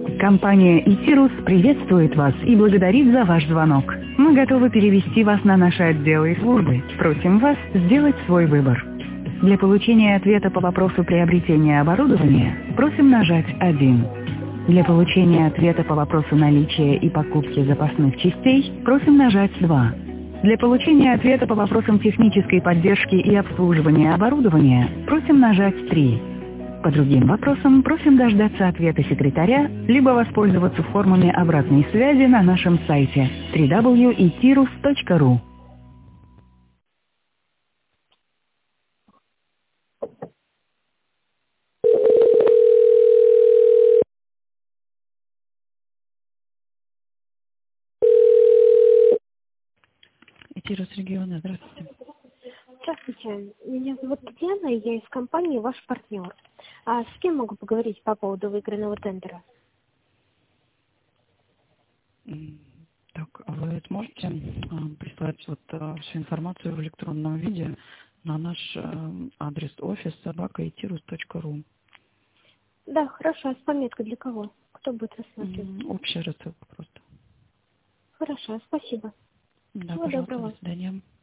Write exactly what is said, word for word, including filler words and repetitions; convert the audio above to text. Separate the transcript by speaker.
Speaker 1: Компания «Итирус» приветствует вас и благодарит за ваш звонок. Мы готовы перевести вас на наши отделы и службы. Просим вас сделать свой выбор. Для получения ответа по вопросу приобретения оборудования просим нажать один. Для получения ответа по вопросу наличия и покупки запасных частей просим нажать два. Для получения ответа по вопросам технической поддержки и обслуживания оборудования просим нажать три. По другим вопросам просим дождаться ответа секретаря, либо воспользоваться формами обратной связи на нашем сайте дабл ю дабл ю дабл ю точка itirus точка ру. Итирус региона, здравствуйте.
Speaker 2: Здравствуйте, меня зовут Татьяна, и я из компании «Ваш партнер». А с кем могу поговорить по поводу выигранного тендера?
Speaker 1: М, Так, а вы сможете а, прислать вот а, всю информацию в электронном виде на наш а, адрес офис собака итирус точка ру.
Speaker 2: Да, хорошо, а с пометкой для кого? Кто будет рассматривать?
Speaker 1: М, Общая рассылка просто.
Speaker 2: Хорошо, спасибо.
Speaker 1: Да,
Speaker 2: Всего
Speaker 1: пожалуйста,
Speaker 2: доброго.
Speaker 1: до свидания.